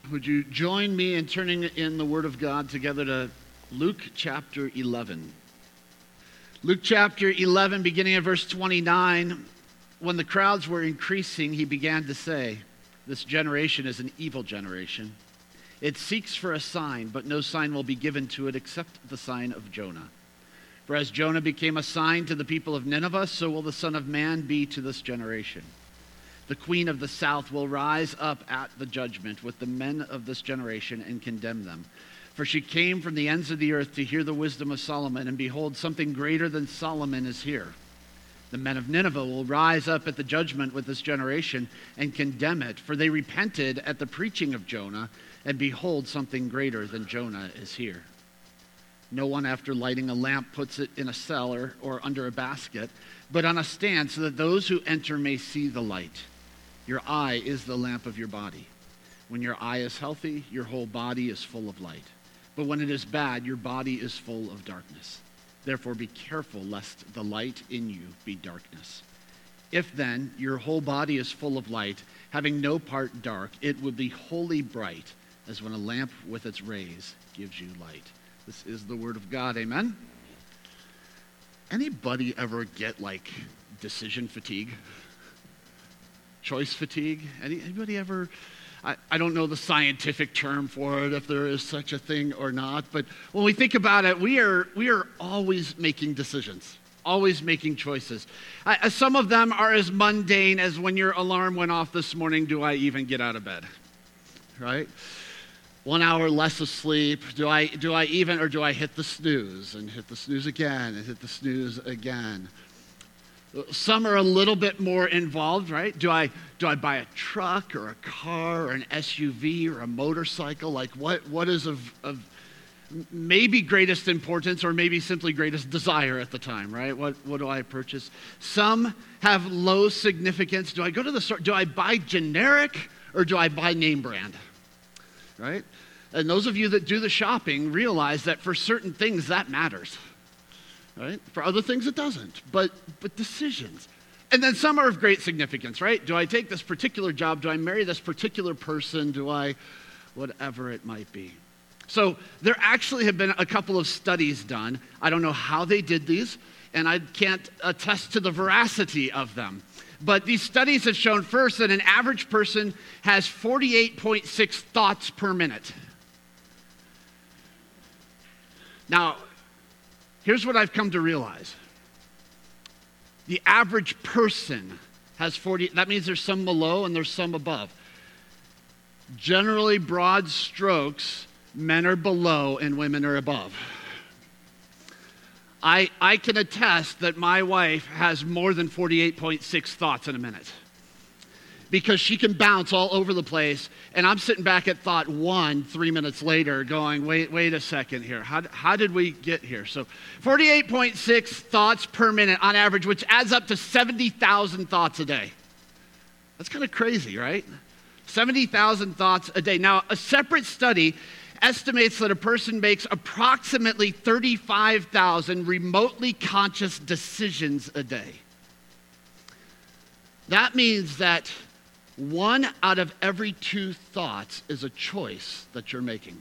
Would you join me in turning in the Word of God together to Luke chapter 11? Luke chapter 11, beginning at verse 29, when the crowds were increasing, he began to say, "This generation is an evil generation. It seeks for a sign, but no sign will be given to it except the sign of Jonah. For as Jonah became a sign to the people of Nineveh, so will the Son of Man be to this generation. The queen of the south will rise up at the judgment with the men of this generation and condemn them. For she came from the ends of the earth to hear the wisdom of Solomon, and behold, something greater than Solomon is here. The men of Nineveh will rise up at the judgment with this generation and condemn it, for they repented at the preaching of Jonah, and behold, something greater than Jonah is here. No one, after lighting a lamp, puts it in a cellar or under a basket, but on a stand, so that those who enter may see the light. Your eye is the lamp of your body. When your eye is healthy, your whole body is full of light. But when it is bad, your body is full of darkness. Therefore be careful lest the light in you be darkness. If then your whole body is full of light, having no part dark, it will be wholly bright, as when a lamp with its rays gives you light." This is the word of God, amen? Anybody ever get decision fatigue? Choice fatigue? Anybody ever? I don't know the scientific term for it, if there is such a thing or not, but when we think about it, we are always making decisions, always making choices. Some of them are as mundane as when your alarm went off this morning, do I even get out of bed? Right? 1 hour less of sleep, do I even, or do I hit the snooze and hit the snooze again and hit the snooze again? Some are a little bit more involved, right? Do I buy a truck or a car or an SUV or a motorcycle? What is of maybe greatest importance or maybe simply greatest desire at the time, right? What do I purchase? Some have low significance. Do I go to the store? Do I buy generic or do I buy name brand? Right? And those of you that do the shopping realize that for certain things that matters. Right? For other things it doesn't, but decisions. And then some are of great significance, right? Do I take this particular job? Do I marry this particular person? Do I, whatever it might be. So there actually have been a couple of studies done. I don't know how they did these, and I can't attest to the veracity of them. But these studies have shown first that an average person has 48.6 thoughts per minute. Now, here's what I've come to realize. The average person has 40, that means there's some below and there's some above. Generally, broad strokes, men are below and women are above. I can attest that my wife has more than 48.6 thoughts in a minute, because she can bounce all over the place, and I'm sitting back at thought 1 3 minutes later going, wait a second here. How did we get here? So 48.6 thoughts per minute on average, which adds up to 70,000 thoughts a day. That's kind of crazy, right? 70,000 thoughts a day. Now, a separate study estimates that a person makes approximately 35,000 remotely conscious decisions a day. That means that 1 out of every 2 thoughts is a choice that you're making.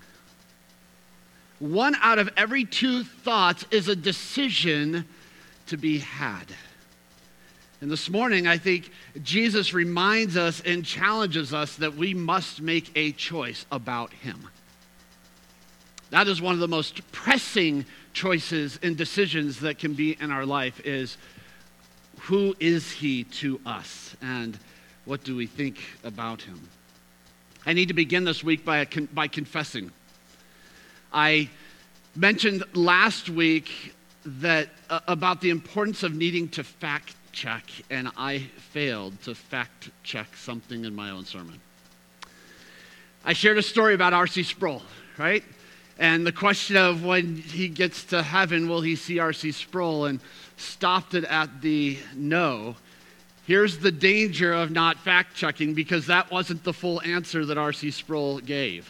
1 out of every 2 thoughts is a decision to be had. And this morning, I think Jesus reminds us and challenges us that we must make a choice about him. That is one of the most pressing choices and decisions that can be in our life, is who is he to us and what do we think about him? I need to begin this week by confessing. I mentioned last week that about the importance of needing to fact check, and I failed to fact check something in my own sermon. I shared a story about R.C. Sproul, right? And the question of when he gets to heaven, will he see R.C. Sproul? And stopped it at the no. Here's the danger of not fact-checking, because that wasn't the full answer that R.C. Sproul gave.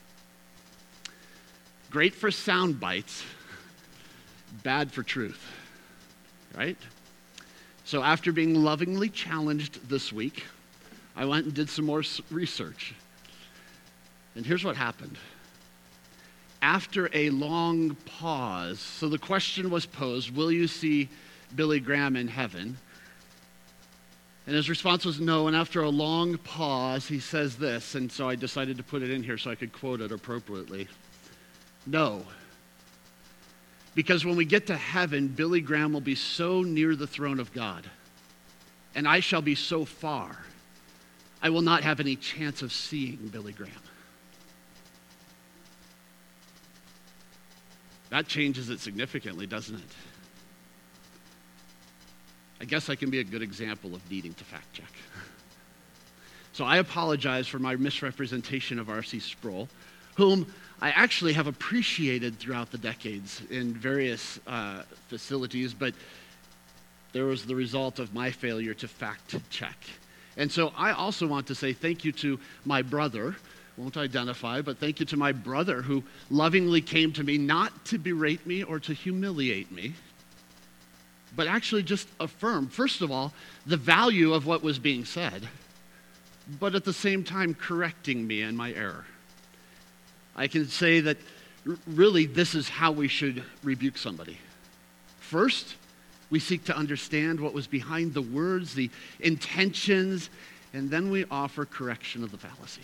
Great for sound bites, bad for truth, right? So after being lovingly challenged this week, I went and did some more research. And here's what happened. After a long pause, so the question was posed, will you see Billy Graham in heaven? And his response was no, and after a long pause, he says this, and so I decided to put it in here so I could quote it appropriately. No. Because when we get to heaven, Billy Graham will be so near the throne of God, and I shall be so far, I will not have any chance of seeing Billy Graham. That changes it significantly, doesn't it? I guess I can be a good example of needing to fact check. So I apologize for my misrepresentation of R.C. Sproul, whom I actually have appreciated throughout the decades in various facilities, but there was the result of my failure to fact check. And so I also want to say thank you to my brother, won't identify, but thank you to my brother who lovingly came to me not to berate me or to humiliate me, but actually just affirm, first of all, the value of what was being said, but at the same time correcting me in my error. I can say that really this is how we should rebuke somebody. First, we seek to understand what was behind the words, the intentions, and then we offer correction of the fallacy.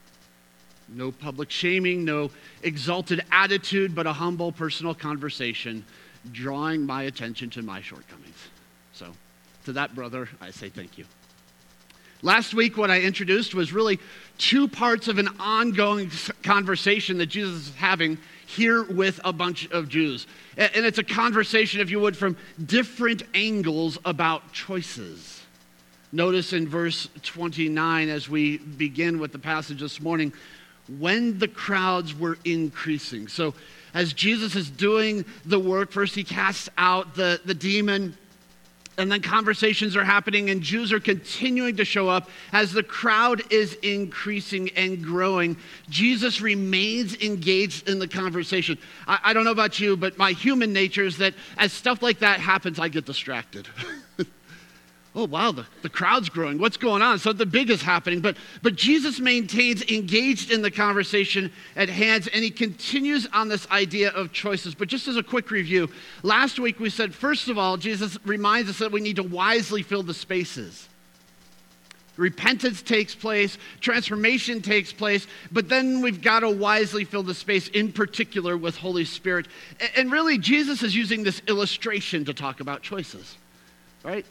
No public shaming, no exalted attitude, but a humble personal conversation drawing my attention to my shortcomings. So, to that brother, I say thank you. Last week, what I introduced was really two parts of an ongoing conversation that Jesus is having here with a bunch of Jews. And it's a conversation, if you would, from different angles about choices. Notice in verse 29, as we begin with the passage this morning, when the crowds were increasing. So as Jesus is doing the work, first he casts out the demon, and then conversations are happening, and Jews are continuing to show up. As the crowd is increasing and growing, Jesus remains engaged in the conversation. I don't know about you, but my human nature is that as stuff like that happens, I get distracted. Oh, wow, the crowd's growing. What's going on? Something big is happening. But Jesus maintains engaged in the conversation at hand, and he continues on this idea of choices. But just as a quick review, last week we said, first of all, Jesus reminds us that we need to wisely fill the spaces. Repentance takes place, transformation takes place, but then we've got to wisely fill the space, in particular with Holy Spirit. And really, Jesus is using this illustration to talk about choices, right?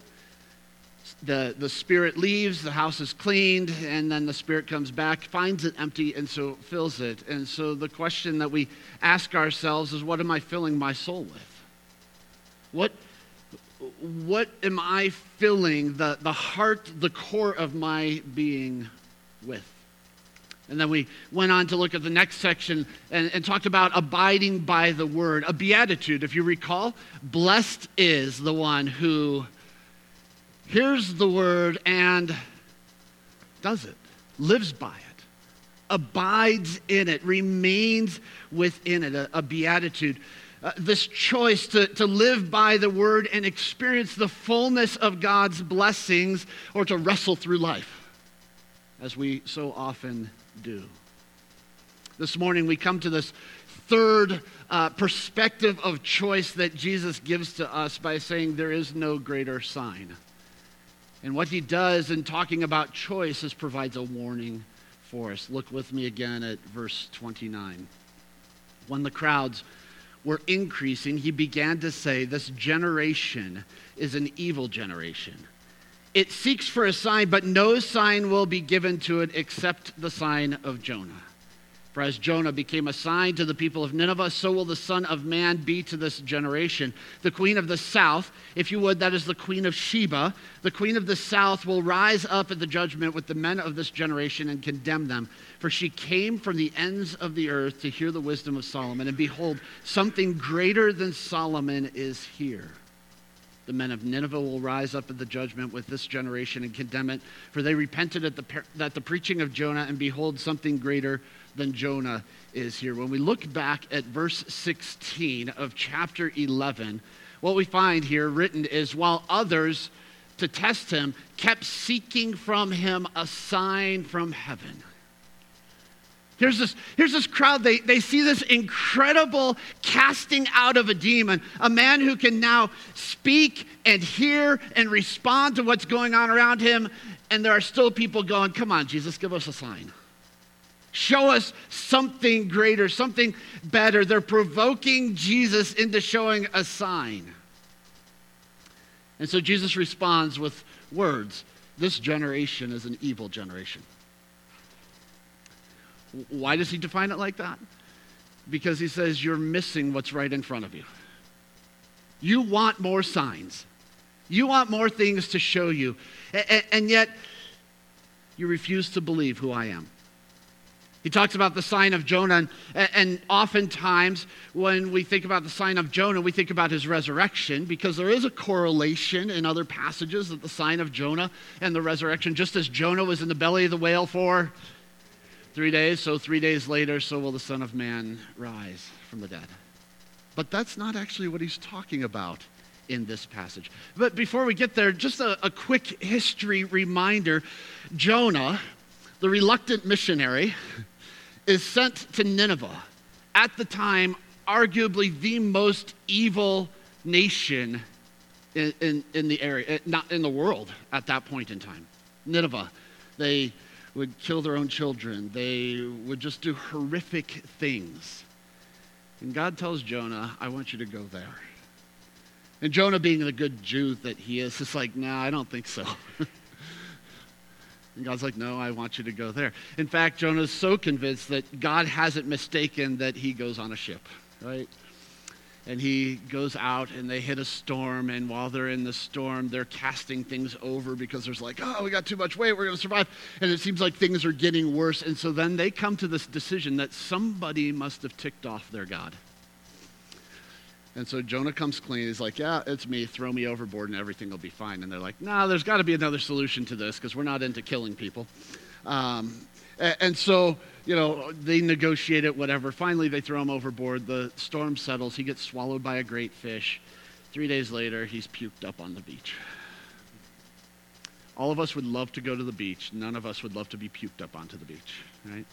The Spirit leaves, the house is cleaned, and then the Spirit comes back, finds it empty, and so fills it. And so the question that we ask ourselves is, what am I filling my soul with? What am I filling the heart, the core of my being with? And then we went on to look at the next section and talked about abiding by the word, a beatitude. If you recall, blessed is the one who hears the word and does it, lives by it, abides in it, remains within it, a beatitude. This choice to live by the word and experience the fullness of God's blessings, or to wrestle through life, as we so often do. This morning we come to this third perspective of choice that Jesus gives to us by saying there is no greater sign. And what he does in talking about choice is provides a warning for us. Look with me again at verse 29. When the crowds were increasing, he began to say, this generation is an evil generation. It seeks for a sign, but no sign will be given to it except the sign of Jonah. For as Jonah became a sign to the people of Nineveh, so will the Son of Man be to this generation. The queen of the south, if you would, that is the queen of Sheba, the queen of the south will rise up at the judgment with the men of this generation and condemn them. For she came from the ends of the earth to hear the wisdom of Solomon. And behold, something greater than Solomon is here. The men of Nineveh will rise up at the judgment with this generation and condemn it. For they repented at the preaching of Jonah, and behold, something greater than Jonah is here. When we look back at verse 16 of chapter 11, what we find here written is, while others, to test him, kept seeking from him a sign from heaven. Here's this crowd. They see this incredible casting out of a demon, a man who can now speak and hear and respond to what's going on around him. And there are still people going, come on, Jesus, give us a sign. Show us something greater, something better. They're provoking Jesus into showing a sign. And so Jesus responds with words. This generation is an evil generation. Why does he define it like that? Because he says you're missing what's right in front of you. You want more signs. You want more things to show you. And yet, you refuse to believe who I am. He talks about the sign of Jonah, and oftentimes when we think about the sign of Jonah, we think about his resurrection, because there is a correlation in other passages that the sign of Jonah and the resurrection, just as Jonah was in the belly of the whale for 3 days, so 3 days later, so will the Son of Man rise from the dead. But that's not actually what he's talking about in this passage. But before we get there, just a quick history reminder. Jonah, the reluctant missionary, is sent to Nineveh, at the time arguably the most evil nation in the area, not in the world at that point in time. Nineveh, they would kill their own children. They would just do horrific things. And God tells Jonah, I want you to go there. And Jonah, being the good Jew that he is like, no, I don't think so. And God's like, no, I want you to go there. In fact, Jonah's so convinced that God hasn't mistaken that he goes on a ship, right? And he goes out and they hit a storm, and while they're in the storm, they're casting things over because there's like, oh, we got too much weight, we're going to survive. And it seems like things are getting worse. And so then they come to this decision that somebody must have ticked off their God. And so Jonah comes clean. He's like, yeah, it's me. Throw me overboard and everything will be fine. And they're like, no, there's got to be another solution to this because we're not into killing people. And so, they negotiate it, whatever. Finally, they throw him overboard. The storm settles. He gets swallowed by a great fish. 3 days later, he's puked up on the beach. All of us would love to go to the beach. None of us would love to be puked up onto the beach, right?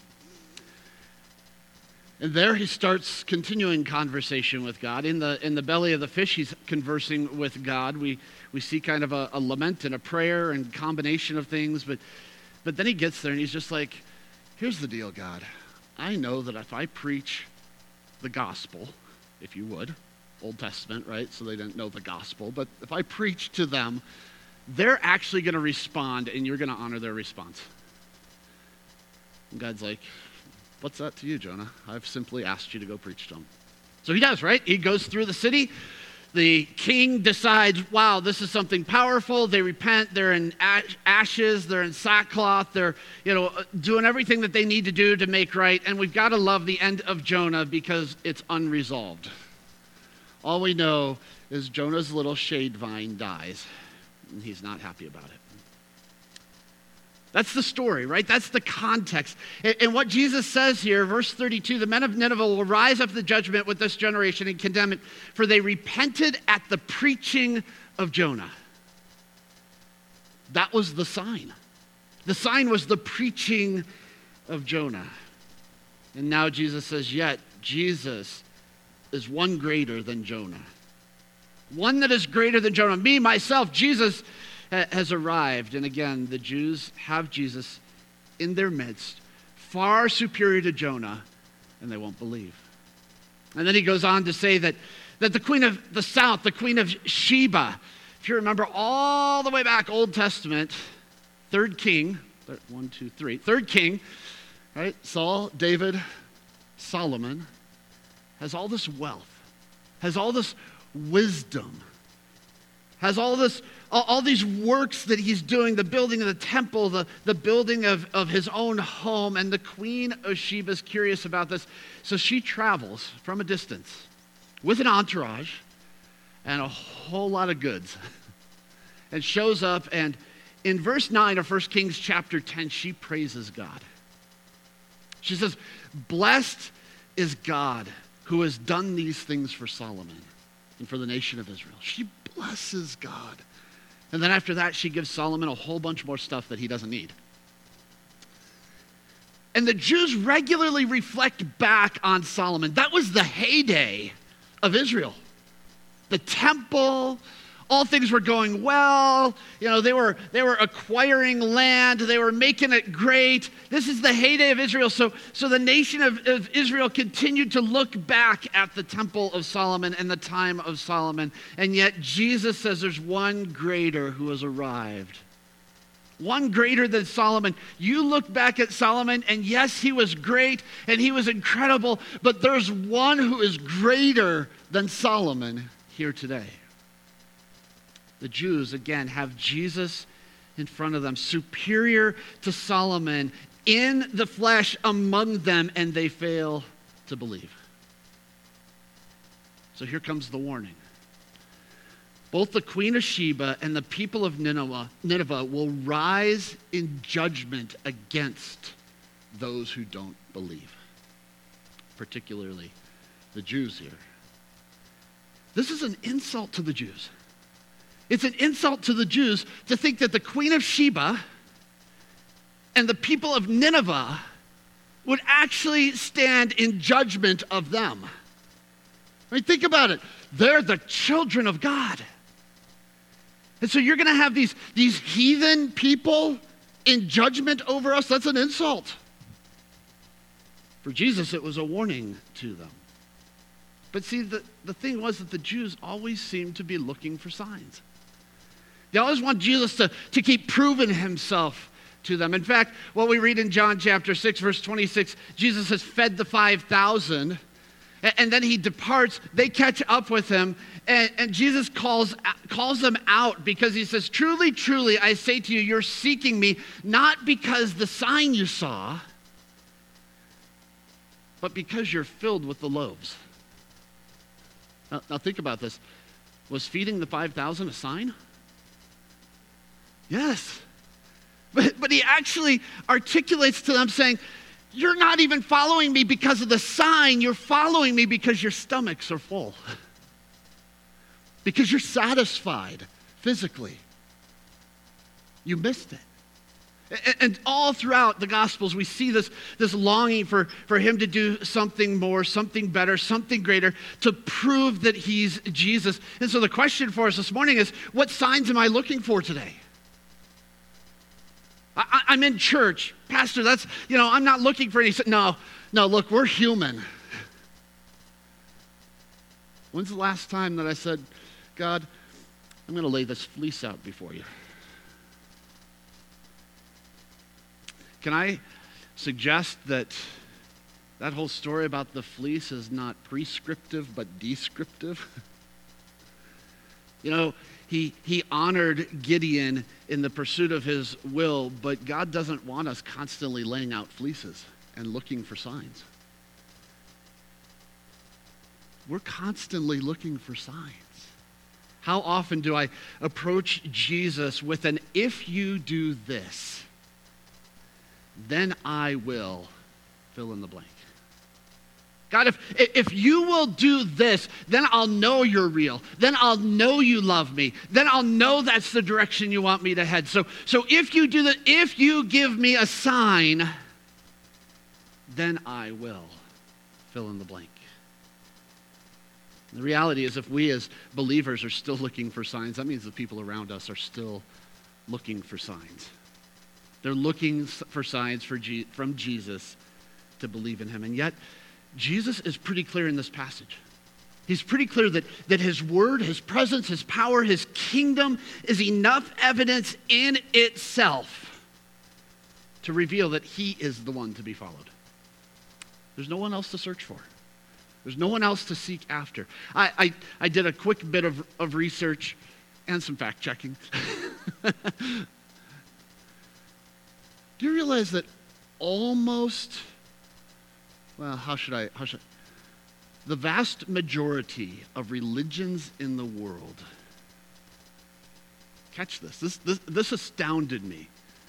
And there he starts continuing conversation with God. In the belly of the fish, he's conversing with God. We see kind of a lament and a prayer and combination of things. But then he gets there and he's just like, here's the deal, God. I know that if I preach the gospel, if you would, Old Testament, right? So they didn't know the gospel. But if I preach to them, they're actually going to respond and you're going to honor their response. And God's like, what's that to you, Jonah? I've simply asked you to go preach to them. So he does, right? He goes through the city. The king decides, wow, this is something powerful. They repent. They're in ashes. They're in sackcloth. They're, doing everything that they need to do to make right. And we've got to love the end of Jonah because it's unresolved. All we know is Jonah's little shade vine dies, and he's not happy about it. That's the story, right? That's the context. And what Jesus says here, verse 32, the men of Nineveh will rise up to the judgment with this generation and condemn it, for they repented at the preaching of Jonah. That was the sign. The sign was the preaching of Jonah. And now Jesus says, yet Jesus is one greater than Jonah. One that is greater than Jonah. Me, myself, Jesus has arrived. And again, the Jews have Jesus in their midst, far superior to Jonah, and they won't believe. And then he goes on to say that the queen of the south, the queen of Sheba, if you remember all the way back, Old Testament, third king, third king, right? Saul, David, Solomon, has all this wealth, has all this wisdom, has all these works that he's doing, the building of the temple, the building of his own home. And the queen of Sheba is curious about this. So she travels from a distance with an entourage and a whole lot of goods and shows up. And in verse 9 of 1 Kings chapter 10, she praises God. She says, blessed is God who has done these things for Solomon and for the nation of Israel. She blesses God. And then after that, she gives Solomon a whole bunch more stuff that he doesn't need. And the Jews regularly reflect back on Solomon. That was the heyday of Israel. The temple, all things were going well. You know, they were acquiring land. They were making it great. This is the heyday of Israel. So the nation of Israel continued to look back at the temple of Solomon and the time of Solomon. And yet Jesus says there's one greater who has arrived. One greater than Solomon. You look back at Solomon, and yes, he was great and he was incredible, but there's one who is greater than Solomon here today. The Jews, again, have Jesus in front of them, superior to Solomon in the flesh among them, and they fail to believe. So here comes the warning. Both the Queen of Sheba and the people of Nineveh will rise in judgment against those who don't believe, particularly the Jews here. This is an insult to the Jews. It's an insult to the Jews to think that the Queen of Sheba and the people of Nineveh would actually stand in judgment of them. I mean, think about it. They're the children of God. And so you're going to have these heathen people in judgment over us? That's an insult. For Jesus, it was a warning to them. But see, the thing was that the Jews always seemed to be looking for signs. They always want Jesus to keep proving himself to them. In fact, what we read in John chapter 6, verse 26, Jesus has fed the 5,000, and then he departs. They catch up with him, and Jesus calls them out because he says, "Truly, truly, I say to you, you're seeking me, not because the sign you saw, but because you're filled with the loaves." Now think about this. Was feeding the 5,000 a sign? Yes. But he actually articulates to them saying, you're not even following me because of the sign. You're following me because your stomachs are full. Because you're satisfied physically. You missed it. And all throughout the Gospels, we see this longing for him to do something more, something better, something greater, to prove that he's Jesus. And so the question for us this morning is, what signs am I looking for today? I'm in church. Pastor, I'm not looking for any. No, look, we're human. When's the last time that I said, God, I'm going to lay this fleece out before you? Can I suggest that whole story about the fleece is not prescriptive but descriptive? He honored Gideon in the pursuit of his will, but God doesn't want us constantly laying out fleeces and looking for signs. We're constantly looking for signs. How often do I approach Jesus with an "if you do this, then I will," fill in the blank. God, if you will do this, then I'll know you're real. Then I'll know you love me. Then I'll know that's the direction you want me to head. So if you do that, if you give me a sign, then I will, fill in the blank. The reality is, if we as believers are still looking for signs, that means the people around us are still looking for signs. They're looking for signs from Jesus to believe in him. And yet, Jesus is pretty clear in this passage. He's pretty clear that his word, his presence, his power, his kingdom is enough evidence in itself to reveal that he is the one to be followed. There's no one else to search for. There's no one else to seek after. I did a quick bit of research and some fact checking. Do you realize that the vast majority of religions in the world, catch this astounded me.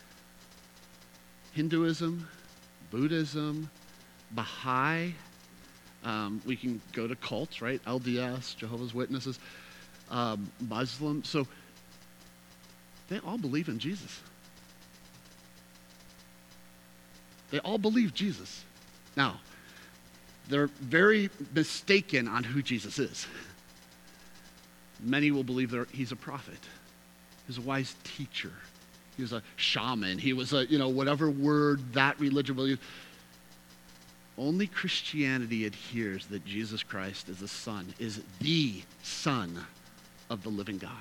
Hinduism, Buddhism, Baha'i, we can go to cults, right? LDS, Jehovah's Witnesses, Muslim. So they all believe in Jesus. They all believe Jesus. Now, they're very mistaken on who Jesus is. Many will believe that he's a prophet. He's a wise teacher. He was a shaman. He was a, whatever word that religion will use. Only Christianity adheres that Jesus Christ is the Son of the living God.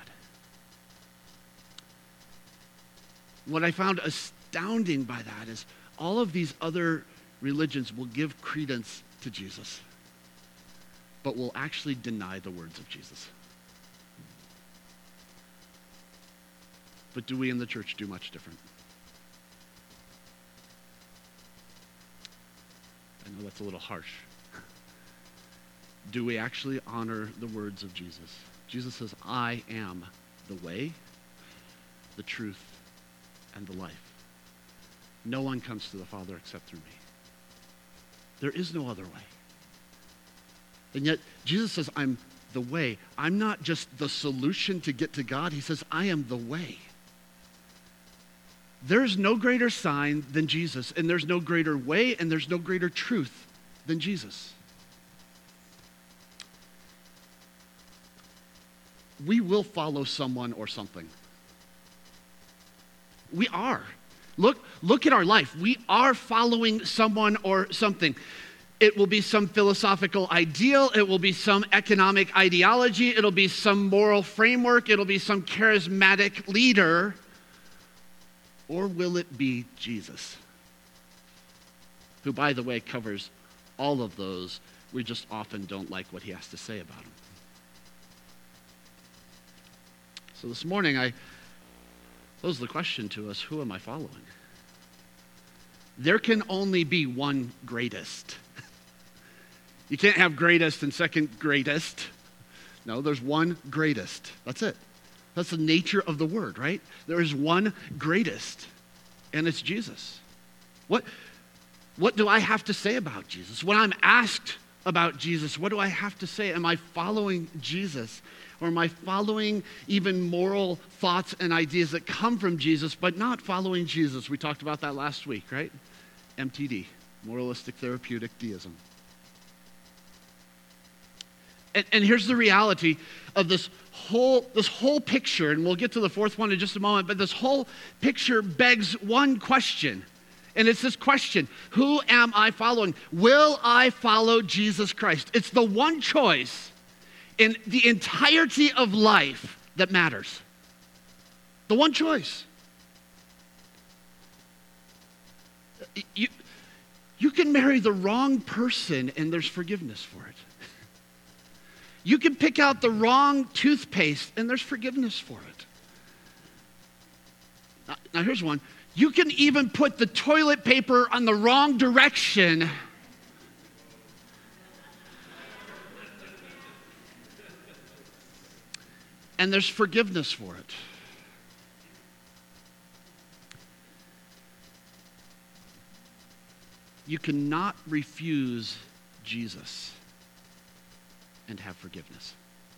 What I found astounding by that is all of these other religions will give credence to Jesus, but will actually deny the words of Jesus. But do we in the church do much different? I know that's a little harsh. Do we actually honor the words of Jesus? Jesus says, I am the way, the truth, and the life. No one comes to the Father except through me. There is no other way. And yet, Jesus says, I'm the way. I'm not just the solution to get to God. He says, I am the way. There's no greater sign than Jesus, and there's no greater way, and there's no greater truth than Jesus. We will follow someone or something. We are. Look at our life. We are following someone or something. It will be some philosophical ideal. It will be some economic ideology. It'll be some moral framework. It'll be some charismatic leader. Or will it be Jesus? Who, by the way, covers all of those. We just often don't like what he has to say about them. So this morning, I pose the question to us, who am I following? There can only be one greatest. You can't have greatest and second greatest. No, there's one greatest. That's it. That's the nature of the word, right? There is one greatest, and it's Jesus. What do I have to say about Jesus? When I'm asked about Jesus, what do I have to say? Am I following Jesus? Or am I following even moral thoughts and ideas that come from Jesus, but not following Jesus? We talked about that last week, right? MTD, moralistic therapeutic deism. And here's the reality of this whole picture, and we'll get to the fourth one in just a moment, but this whole picture begs one question, and it's this question: who am I following? Will I follow Jesus Christ? It's the one choice in the entirety of life that matters. The one choice. You can marry the wrong person and there's forgiveness for it. You can pick out the wrong toothpaste and there's forgiveness for it. Now here's one. You can even put the toilet paper on the wrong direction and there's forgiveness for it. You cannot refuse Jesus and have forgiveness.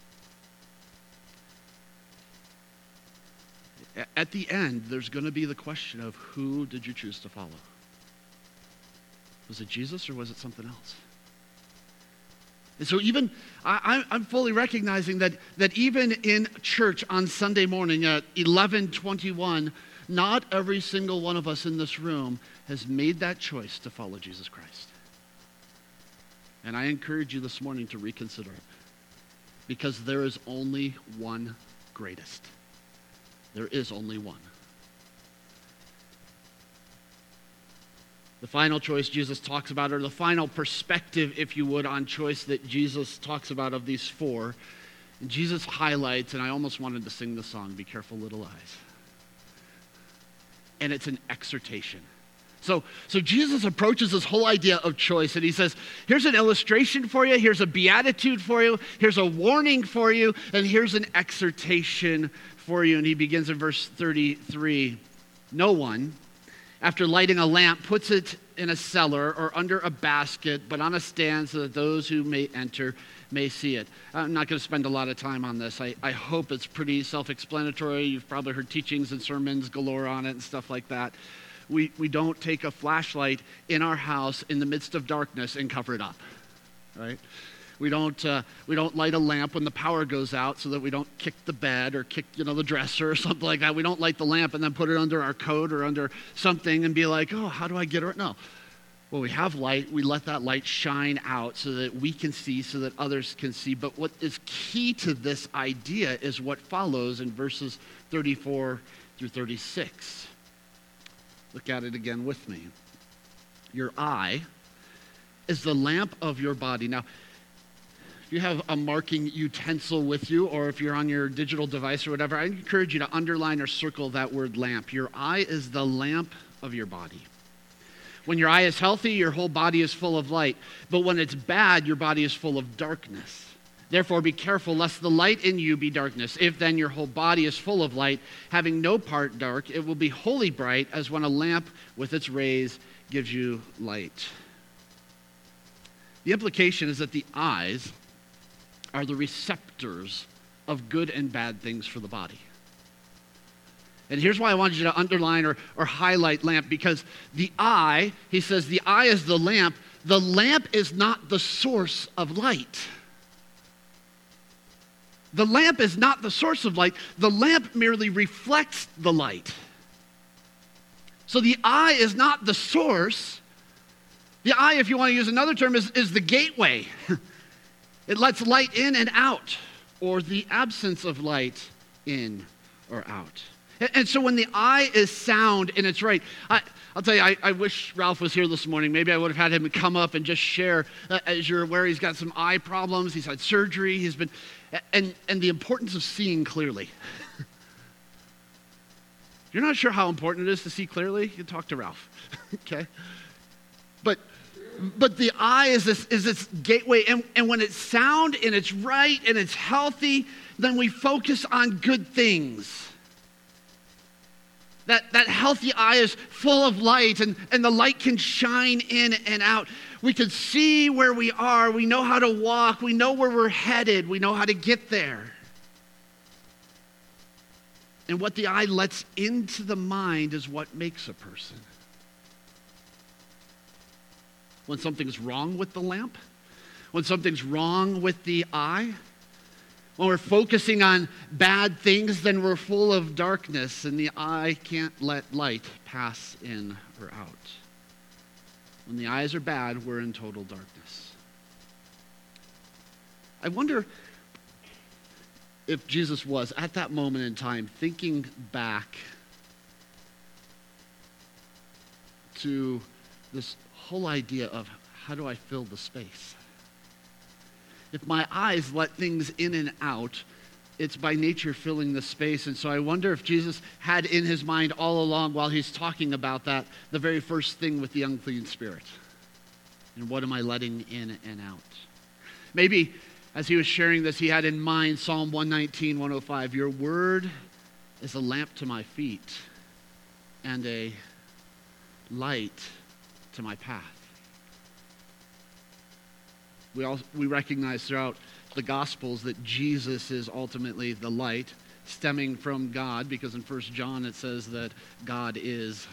At the end, there's going to be the question of who did you choose to follow? Was it Jesus or was it something else? And so even, I'm fully recognizing that even in church on Sunday morning at 11:21, not every single one of us in this room has made that choice to follow Jesus Christ. And I encourage you this morning to reconsider it, because there is only one greatest. There is only one. The final choice Jesus talks about, or the final perspective, if you would, on choice that Jesus talks about of these four, and Jesus highlights, and I almost wanted to sing the song, Be Careful Little Eyes. And it's an exhortation. So Jesus approaches this whole idea of choice, and he says, here's an illustration for you, here's a beatitude for you, here's a warning for you, and here's an exhortation for you. And he begins in verse 33. No one, after lighting a lamp, puts it in a cellar or under a basket, but on a stand so that those who may enter may see it. I'm not going to spend a lot of time on this. I hope it's pretty self-explanatory. You've probably heard teachings and sermons galore on it and stuff like that. we don't take a flashlight in our house in the midst of darkness and cover it up, right? We don't light a lamp when the power goes out so that we don't kick the bed or kick, the dresser or something like that. We don't light the lamp and then put it under our coat or under something and be like, oh, how do I get it? No. When we have light, we let that light shine out so that we can see, so that others can see. But what is key to this idea is what follows in verses 34 through 36. Look at it again with me. Your eye is the lamp of your body. Now, if you have a marking utensil with you, or if you're on your digital device or whatever, I encourage you to underline or circle that word lamp. Your eye is the lamp of your body. When your eye is healthy, your whole body is full of light. But when it's bad, your body is full of darkness. Therefore, be careful lest the light in you be darkness. If then your whole body is full of light, having no part dark, it will be wholly bright as when a lamp with its rays gives you light. The implication is that the eyes are the receptors of good and bad things for the body. And here's why I wanted you to underline or highlight lamp, because the eye, he says, the eye is the lamp. The lamp is not the source of light. The lamp is not the source of light. The lamp merely reflects the light. So the eye is not the source. The eye, if you want to use another term, is the gateway. It lets light in and out, or the absence of light in or out. And so when the eye is sound and it's right, I'll tell you, I wish Ralph was here this morning. Maybe I would have had him come up and just share. As you're aware, he's got some eye problems. He's had surgery. He's been, and the importance of seeing clearly. You're not sure how important it is to see clearly? You talk to Ralph, okay? But the eye is this gateway, and when it's sound and it's right and it's healthy, then we focus on good things. That healthy eye is full of light, and the light can shine in and out. We can see where we are. We know how to walk. We know where we're headed. We know how to get there. And what the eye lets into the mind is what makes a person. When something's wrong with the lamp, when something's wrong with the eye, when we're focusing on bad things, then we're full of darkness, and the eye can't let light pass in or out. When the eyes are bad, we're in total darkness. I wonder if Jesus was, at that moment in time, thinking back to this whole idea of how do I fill the space? If my eyes let things in and out, it's by nature filling the space. And so I wonder if Jesus had in his mind all along while he's talking about that, the very first thing with the unclean spirit. And what am I letting in and out? Maybe as he was sharing this, he had in mind Psalm 119, 105, your word is a lamp to my feet and a light to my path. We recognize throughout the Gospels that Jesus is ultimately the light stemming from God, because in 1 John it says that God is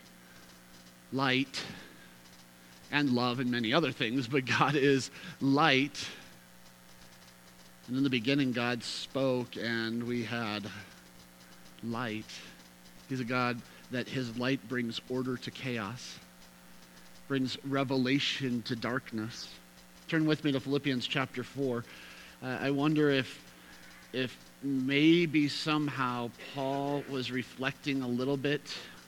light and love and many other things, but God is light. And in the beginning, God spoke and we had light. He's a God that his light brings order to chaos, brings revelation to darkness. Turn with me to Philippians chapter 4. I wonder if maybe somehow Paul was reflecting a little bit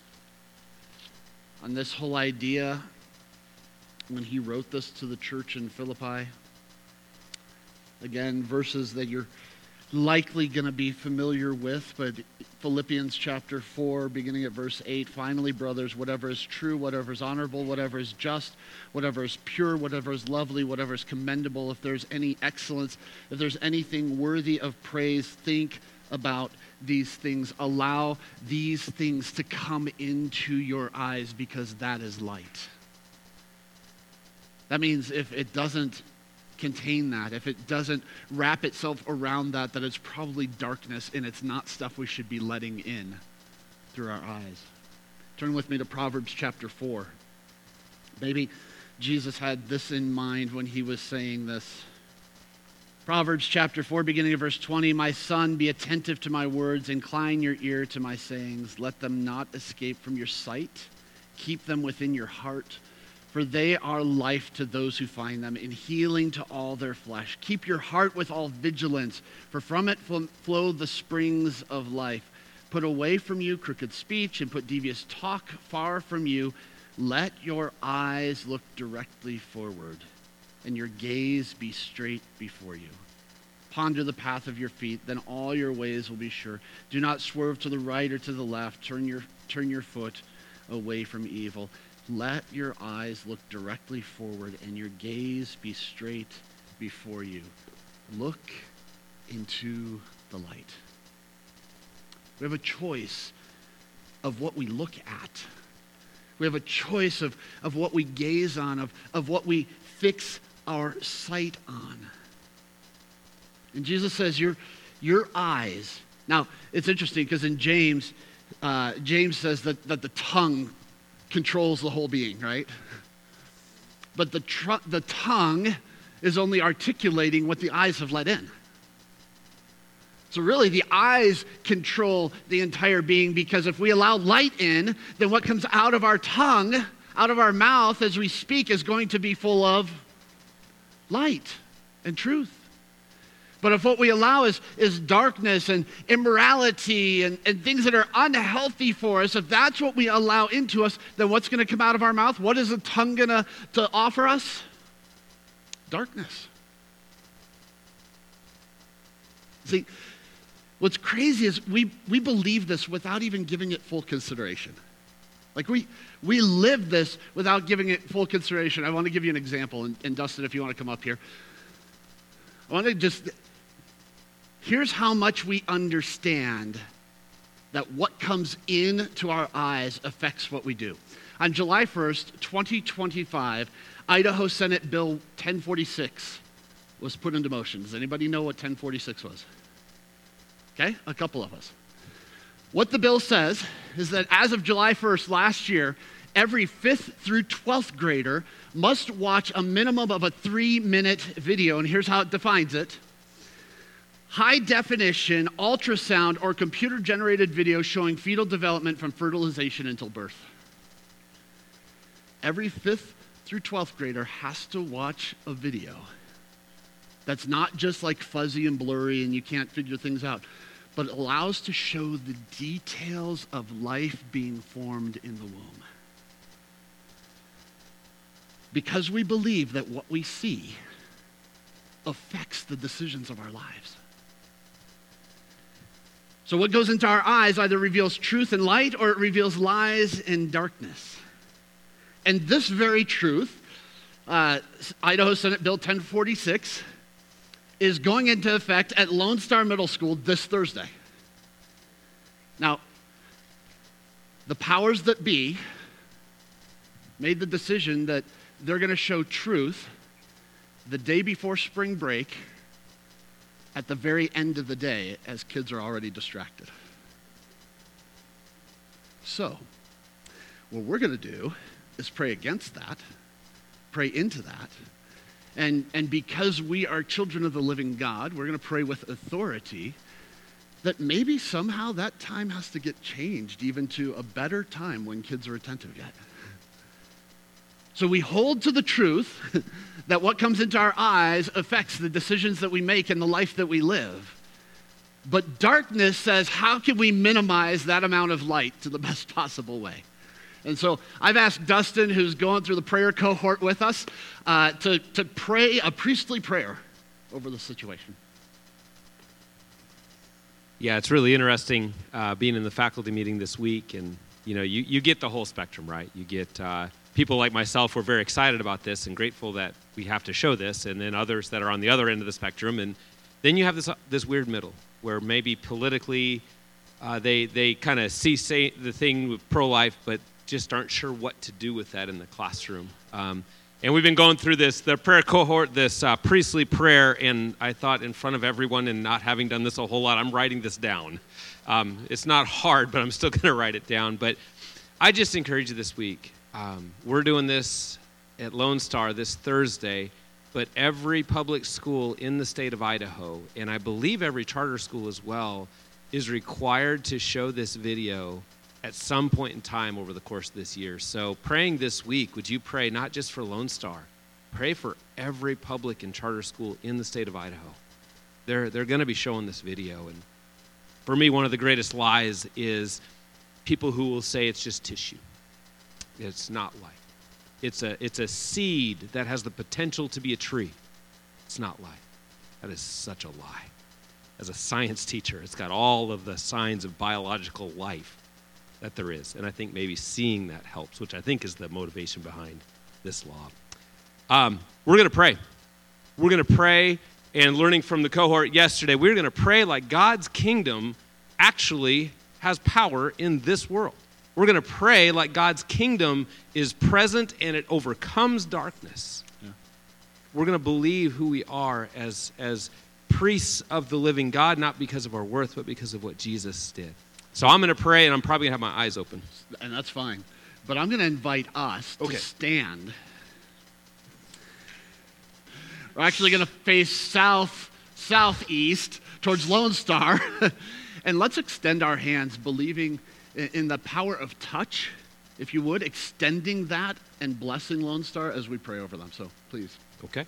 on this whole idea when he wrote this to the church in Philippi. Again, verses that you're likely going to be familiar with, but Philippians chapter 4, beginning at verse 8, finally, brothers, whatever is true, whatever is honorable, whatever is just, whatever is pure, whatever is lovely, whatever is commendable, if there's any excellence, if there's anything worthy of praise, think about these things. Allow these things to come into your eyes, because that is light. That means if it doesn't contain that, if it doesn't wrap itself around that it's probably darkness, and it's not stuff we should be letting in through our eyes. Turn with me to Proverbs chapter 4. Maybe Jesus had this in mind when he was saying this. Proverbs chapter 4, beginning of verse 20, "My son, be attentive to my words, incline your ear to my sayings. Let them not escape from your sight. Keep them within your heart, for they are life to those who find them, and healing to all their flesh. Keep your heart with all vigilance, for from it flow the springs of life. Put away from you crooked speech, and put devious talk far from you. Let your eyes look directly forward, and your gaze be straight before you. Ponder the path of your feet, then all your ways will be sure. Do not swerve to the right or to the left. Turn your foot away from evil. Let your eyes look directly forward, and your gaze be straight before you. Look into the light." We have a choice of what we look at. We have a choice of what we gaze on, of what we fix our sight on. And Jesus says, your eyes. Now, it's interesting because in James says that the tongue controls the whole being, right? But the tongue is only articulating what the eyes have let in. So really, the eyes control the entire being, because if we allow light in, then what comes out of our tongue, out of our mouth as we speak, is going to be full of light and truth. But if what we allow is darkness and immorality and things that are unhealthy for us, if that's what we allow into us, then what's going to come out of our mouth? What is the tongue going to offer us? Darkness. See, what's crazy is we believe this without even giving it full consideration. Like we live this without giving it full consideration. I want to give you an example, and Dustin, if you want to come up here. Here's how much we understand that what comes into our eyes affects what we do. On July 1st, 2025, Idaho Senate Bill 1046 was put into motion. Does anybody know what 1046 was? Okay, a couple of us. What the bill says is that as of July 1st last year, every 5th through 12th grader must watch a minimum of a 3-minute video, and here's how it defines it. High definition, ultrasound, or computer-generated video showing fetal development from fertilization until birth. Every 5th through 12th grader has to watch a video that's not just like fuzzy and blurry and you can't figure things out, but it allows to show the details of life being formed in the womb. Because we believe that what we see affects the decisions of our lives. So what goes into our eyes either reveals truth and light, or it reveals lies and darkness. And this very truth, Idaho Senate Bill 1046, is going into effect at Lone Star Middle School this Thursday. Now, the powers that be made the decision that they're going to show truth the day before spring break at the very end of the day, as kids are already distracted. So, what we're going to do is pray against that, pray into that, and because we are children of the living God, we're going to pray with authority that maybe somehow that time has to get changed even to a better time when kids are attentive yet. So we hold to the truth that what comes into our eyes affects the decisions that we make and the life that we live. But darkness says, how can we minimize that amount of light to the best possible way? And so I've asked Dustin, who's going through the prayer cohort with us, to pray a priestly prayer over the situation. Yeah, it's really interesting being in the faculty meeting this week, and you get the whole spectrum, right? You get people like myself who are very excited about this and grateful that we have to show this, and then others that are on the other end of the spectrum, and then you have this weird middle where maybe politically they kind of see the thing with pro-life, but just aren't sure what to do with that in the classroom. And we've been going through the prayer cohort, this priestly prayer, and I thought in front of everyone, and not having done this a whole lot, I'm writing this down. It's not hard, but I'm still going to write it down. But I just encourage you this week. We're doing this at Lone Star this Thursday, but every public school in the state of Idaho, and I believe every charter school as well, is required to show this video at some point in time over the course of this year. So praying this week, would you pray not just for Lone Star, pray for every public and charter school in the state of Idaho. They're going to be showing this video. And for me, one of the greatest lies is people who will say it's just tissue. It's not life. It's a seed that has the potential to be a tree. It's not life. That is such a lie. As a science teacher, it's got all of the signs of biological life that there is. And I think maybe seeing that helps, which I think is the motivation behind this law. We're going to pray. We're going to pray, and learning from the cohort yesterday, we're going to pray like God's kingdom actually has power in this world. We're going to pray like God's kingdom is present and it overcomes darkness. Yeah. We're going to believe who we are as priests of the living God, not because of our worth, but because of what Jesus did. So I'm going to pray, and I'm probably going to have my eyes open. And that's fine. But I'm going to invite us to stand. We're actually going to face southeast towards Lone Star. And let's extend our hands, believing in the power of touch, if you would, extending that and blessing Lone Star as we pray over them. So please. Okay.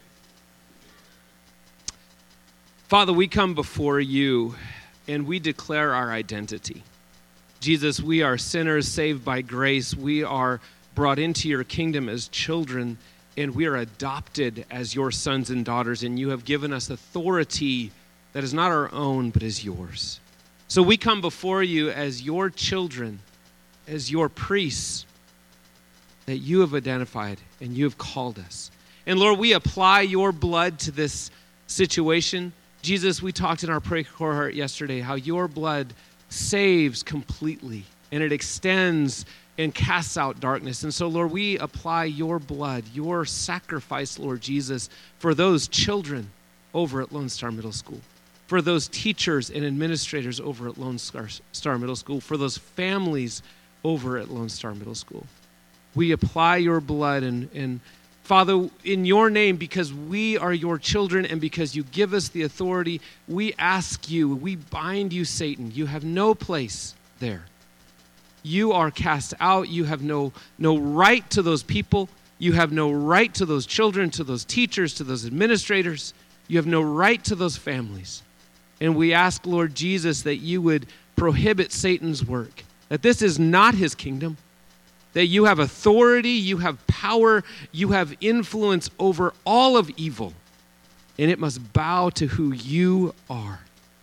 Father, we come before you and we declare our identity. Jesus, we are sinners saved by grace. We are brought into your kingdom as children, and we are adopted as your sons and daughters, and you have given us authority that is not our own, but is yours. So we come before you as your children, as your priests that you have identified and you have called us. And Lord, we apply your blood to this situation. Jesus, we talked in our prayer cohort yesterday how your blood saves completely and it extends and casts out darkness. And so, Lord, we apply your blood, your sacrifice, Lord Jesus, for those children over at Lone Star Middle School, for those teachers and administrators over at Lone Star Middle School, for those families over at Lone Star Middle School. We apply your blood and Father, in your name, because we are your children and because you give us the authority, we ask you, we bind you, Satan. You have no place there. You are cast out. You have no right to those people. You have no right to those children, to those teachers, to those administrators. You have no right to those families. And we ask, Lord Jesus, that you would prohibit Satan's work, that this is not his kingdom, that you have authority, you have power, you have influence over all of evil, and it must bow to who you are.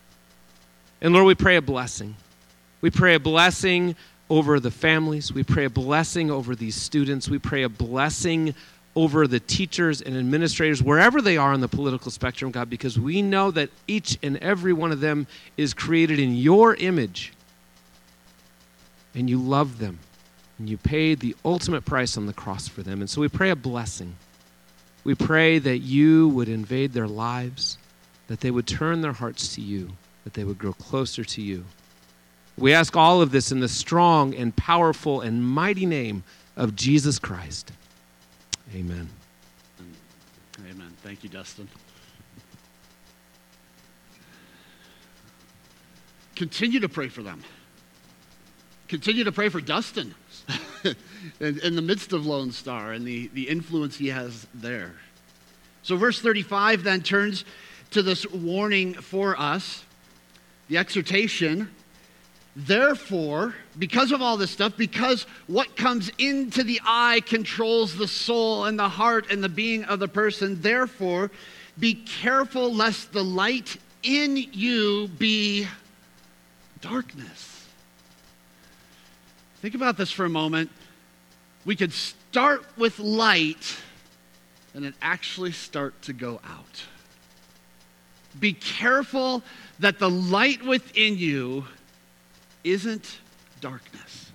And Lord, we pray a blessing. We pray a blessing over the families. We pray a blessing over these students. We pray a blessing over the teachers and administrators, wherever they are on the political spectrum, God, because we know that each and every one of them is created in your image, and you love them, and you paid the ultimate price on the cross for them. And so we pray a blessing. We pray that you would invade their lives, that they would turn their hearts to you, that they would grow closer to you. We ask all of this in the strong and powerful and mighty name of Jesus Christ. Amen. Amen. Thank you, Dustin. Continue to pray for them. Continue to pray for Dustin in the midst of Lone Star and the influence he has there. So verse 35 then turns to this warning for us, the exhortation. Therefore, because of all this stuff, because what comes into the eye controls the soul and the heart and the being of the person, therefore, be careful lest the light in you be darkness. Think about this for a moment. We could start with light and then actually start to go out. Be careful that the light within you isn't darkness.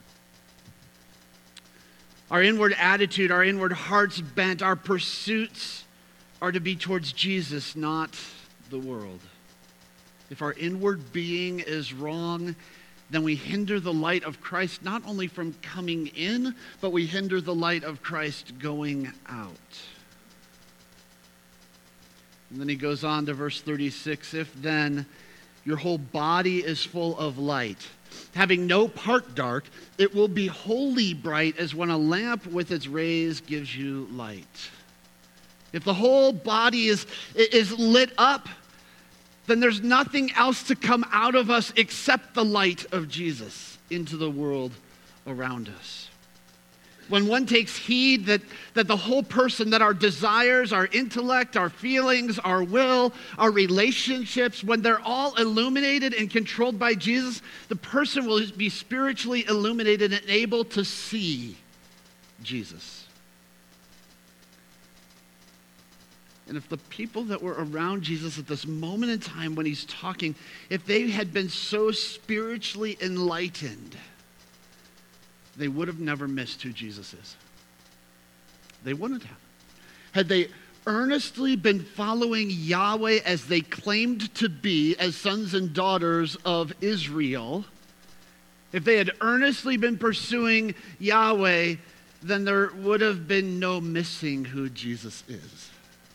Our inward attitude, our inward heart's bent, our pursuits are to be towards Jesus, not the world. If our inward being is wrong, then we hinder the light of Christ not only from coming in, but we hinder the light of Christ going out. And then he goes on to verse 36, if then your whole body is full of light, having no part dark, it will be wholly bright as when a lamp with its rays gives you light. If the whole body is lit up, then there's nothing else to come out of us except the light of Jesus into the world around us. When one takes heed that the whole person, that our desires, our intellect, our feelings, our will, our relationships, when they're all illuminated and controlled by Jesus, the person will be spiritually illuminated and able to see Jesus. And if the people that were around Jesus at this moment in time when he's talking, if they had been so spiritually enlightened, they would have never missed who Jesus is. They wouldn't have. Had they earnestly been following Yahweh as they claimed to be as sons and daughters of Israel, if they had earnestly been pursuing Yahweh, then there would have been no missing who Jesus is.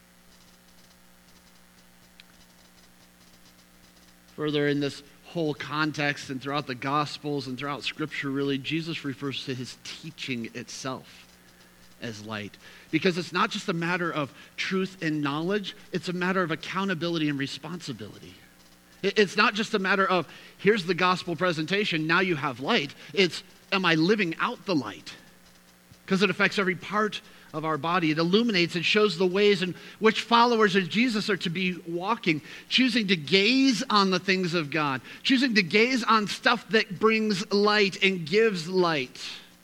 Further in this whole context and throughout the Gospels and throughout Scripture, really, Jesus refers to his teaching itself as light. Because it's not just a matter of truth and knowledge, it's a matter of accountability and responsibility. It's not just a matter of, here's the gospel presentation, now you have light. It's, am I living out the light? Because it affects every part of our body. It illuminates and shows the ways in which followers of Jesus are to be walking, choosing to gaze on the things of God, choosing to gaze on stuff that brings light and gives light.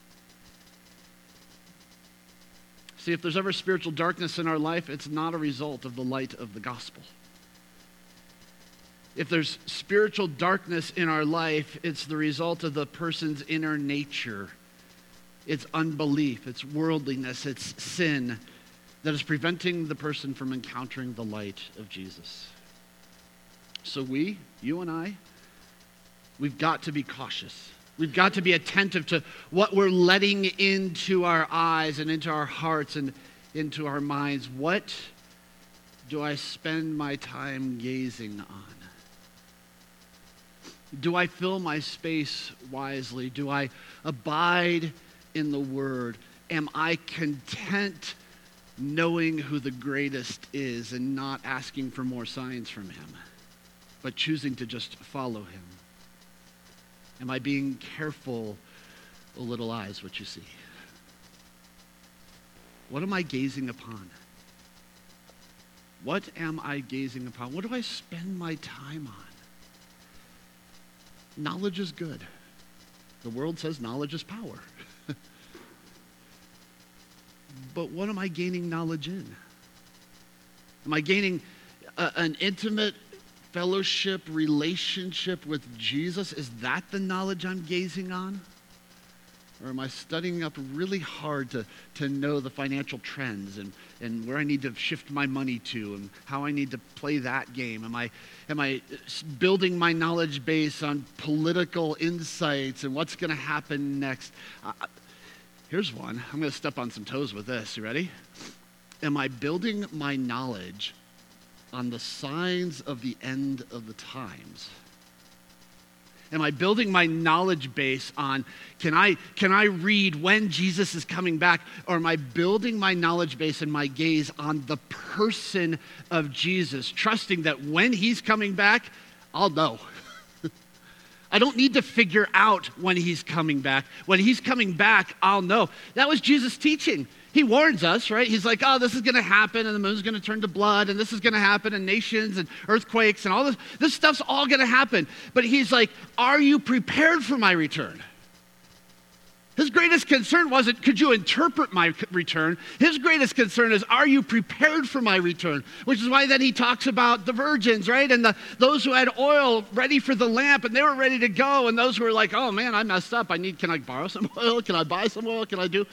See, if there's ever spiritual darkness in our life, it's not a result of the light of the gospel. If there's spiritual darkness in our life, it's the result of the person's inner nature. It's unbelief, it's worldliness, it's sin that is preventing the person from encountering the light of Jesus. So you and I, we've got to be cautious. We've got to be attentive to what we're letting into our eyes and into our hearts and into our minds. What do I spend my time gazing on? Do I fill my space wisely? Do I abide in the Word? Am I content knowing who the greatest is and not asking for more signs from him, but choosing to just follow him? Am I being careful, O little eyes, what you see? What am I gazing upon? What am I gazing upon? What do I spend my time on? Knowledge is good. The world says knowledge is power. But what am I gaining knowledge in? Am I gaining an intimate fellowship, relationship with Jesus? Is that the knowledge I'm gazing on? Or am I studying up really hard to know the financial trends and where I need to shift my money to and how I need to play that game? Am I building my knowledge base on political insights and what's going to happen next? Here's one. I'm going to step on some toes with this. You ready? Am I building my knowledge on the signs of the end of the times? Am I building my knowledge base on, can I read when Jesus is coming back? Or am I building my knowledge base and my gaze on the person of Jesus, trusting that when he's coming back, I'll know. I don't need to figure out when he's coming back. When he's coming back, I'll know. That was Jesus' teaching. He warns us, right? He's like, oh, this is going to happen, and the moon's going to turn to blood, and this is going to happen, and nations and earthquakes and all this. This stuff's all going to happen. But he's like, are you prepared for my return? His greatest concern wasn't, could you interpret my return? His greatest concern is, are you prepared for my return? Which is why then he talks about the virgins, right? And those who had oil ready for the lamp, and they were ready to go, and those who were like, oh man, I messed up. Can I borrow some oil? Can I buy some oil? Can I do?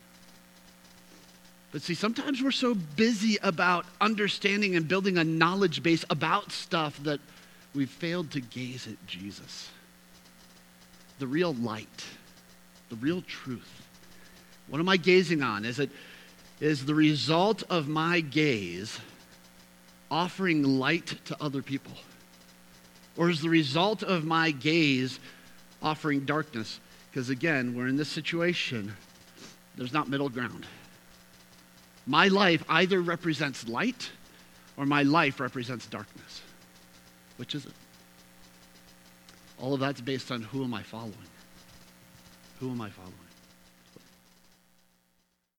But see, sometimes we're so busy about understanding and building a knowledge base about stuff that we've failed to gaze at Jesus. the real light, the real truth? What am I gazing on? Is the result of my gaze offering light to other people? Or is the result of my gaze offering darkness? Because again, we're in this situation, there's not middle ground. My life either represents light or my life represents darkness. Which is it? All of that's based on who am I following? Who am I following?